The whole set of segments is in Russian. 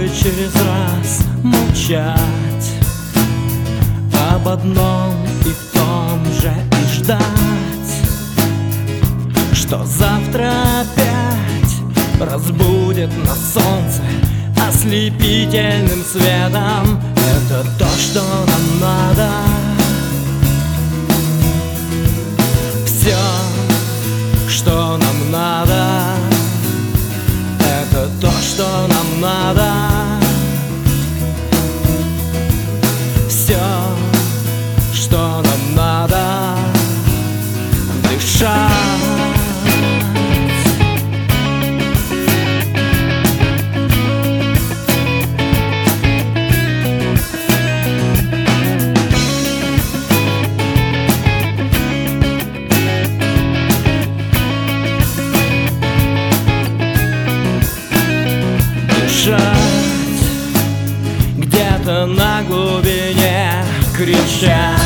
через раз молчать об одном и в том же и ждать, что завтра опять разбудит нас солнце ослепительным светом. Это то, что нам надо. Все, что нам надо, это то, что нам надо. Все, что нам надо, дышать. Где-то на глубине кричать,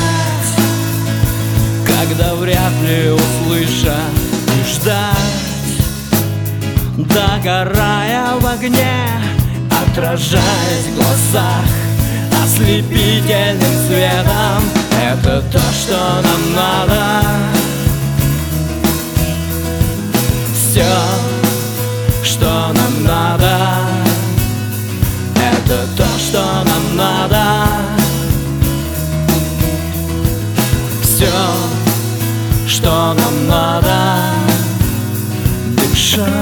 когда вряд ли услышат, и ждать, догорая в огне, отражаясь в глазах ослепительным светом. Это то, что нам надо. Все, что нам надо, это то, что нам надо. Все, что нам надо, дышать.